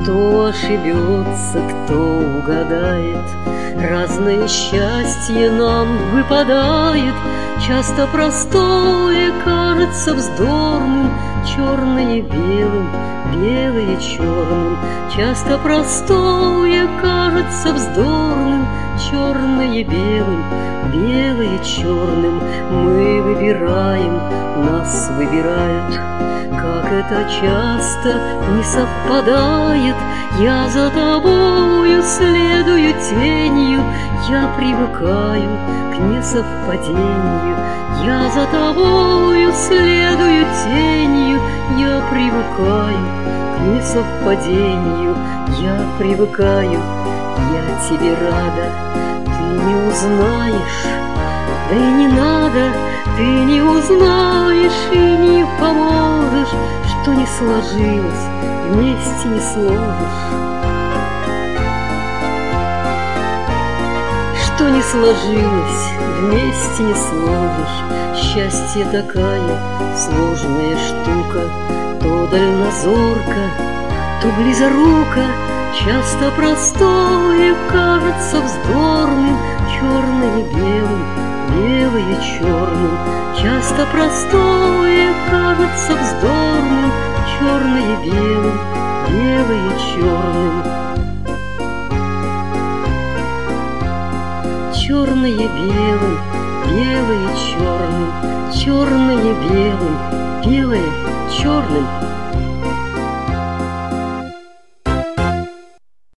Кто ошибется, кто угадает, разное счастье нам выпадает. Часто простое кажется вздорным, черное белым, белое черным. Часто простое кажется вздорным, черное белым, белое черным. Мы выбираем, нас выбирают, как это часто не совпадает. Я за тобою следую тенью, я привыкаю к несовпадению. Я за тобою следую тенью, я привыкаю к несовпадению. Я привыкаю, я тебе рада, ты не узнаешь, да и не надо, ты не узнаешь и не поможешь, что не сложилось, вместе не сложишь. Что не сложилось, вместе не сложишь. Счастье такая сложная штука, то дальнозорка, то близорука. Часто простое кажется вздорным, черное белым, белое черным. Часто простое кажется вздорным, черное белым, белое черным. Черное белым, белое черным, черное белым, белое черным.